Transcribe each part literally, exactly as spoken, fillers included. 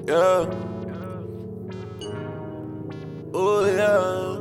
Yeah. Oh yeah.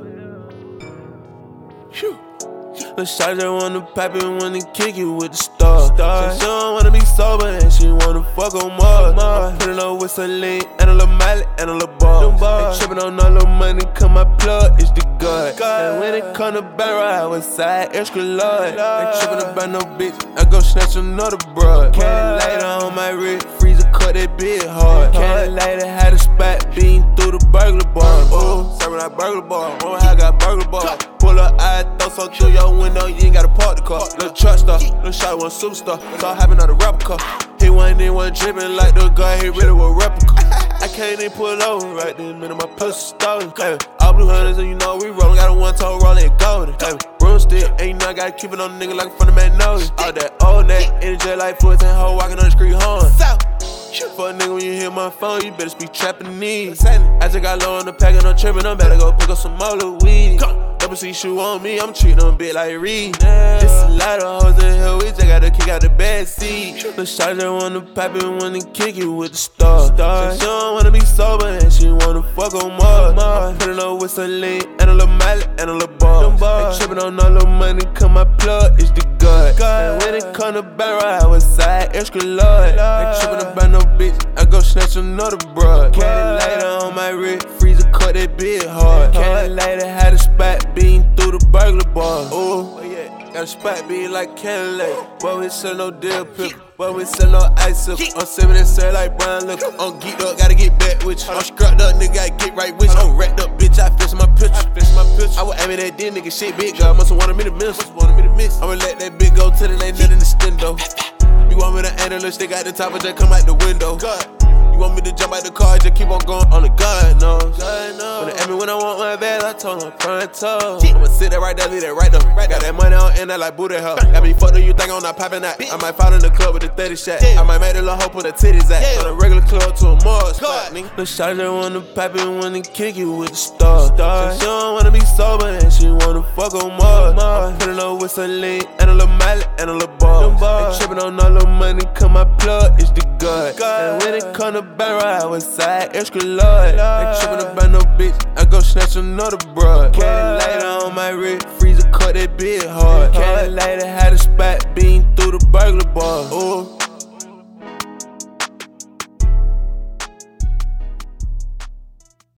Phew. The shots that wanna pop it, wanna kick it with the stars. She don't wanna be sober and she wanna fuck on Mars. I'm putting up with some lean and a little Miley and a little ball. Ain't trippin' on all the money, cause my plug is the God. And when it come to barrel, I was side extra large. Ain't trippin' about no bitch, I go snatch another broad. Candy lighter on my wrist, freezer cut that bit hard. Candy lighter had a spot beam through the burglar bar. Oh, serving that burglar bar. Oh, I got burglar bar. Pull up, I throw some through your window, you ain't gotta park the car. Little truck star, little shot one superstar. It's all happening on the replica. He wasn't in one drippin' like the guy, he really was replica. I can't even pull over right this minute, my pussy stolen. Hey, all blue hunters and you know we rollin', got a one toe rollin' golden. Hey, broomstick, ain't nothing, gotta keep it on the nigga like in front of Magnolia. All that old neck, in the jet like fluids and hoe walking on the street horn. For a nigga, when you hear my phone, you better speak Japanese. I just got low on the pack and I'm trippin', I'm better go pick up some more little weed. Double C shoe on me, I'm treating them a bit like Reed. This a lot of hoes in here, we just gotta kick out the bad seed. The shots that wanna pop it, wanna kick it with the stars. She don't wanna be sober and she wanna fuck on Mars. I'm putting up with some lean and a little Miley and a little ball. Ain't trippin' on all the money, cause my plug is the God. And when it come to barrel, I was side extra large. Ain't trippin' about no bitch, I go snatch another broad. Candy lighter on my wrist, freezer cut that bit hard. Candy lighter had a spot beam through the burglar bar. Ooh, got a spot beam like candy lighter. But we sell no deal pickle, but we sell no ice up. I'm sippin' and sell like Brian Liquor. I'm geeked up, gotta get back with you. I'm scrapped up, nigga, gotta get right with you. I'm wrapped up, bitch, I fish my picture. I was aiming at this nigga, shit big, God musta wanted me to miss. I'ma let that bitch go till it ain't nothing to stand though. You want me to analyst, they got the top of just come out the window. God. You want me to jump out the car, just keep on going on the God knows. God knows. When they ask me when I want my bag, I told them front toe. I'ma sit there right there, leave that right there. Got that money on and that like booty hell. Got me fucked up, you think I'm not popping that? I might fall in the club with a thirty shot. I might make a little hoe put her titties at. On a regular club to a Mars spot, nigga. The shots that wanna pop it, wanna kick it with the stars. She don't wanna be sober and she wanna fuck on Mars. I'm putting up with some lean and a little Miley and a little ball. Ain't trippin' on all the money, cause my plug is the God. And when it come to barrel, I was side extra large. Ain't trippin' about no bitch, I go snatch another broad. Candy lighter on my wrist, freezer cut that bit hard. Candy lighter had a spot beam through the burglar bar. Ooh.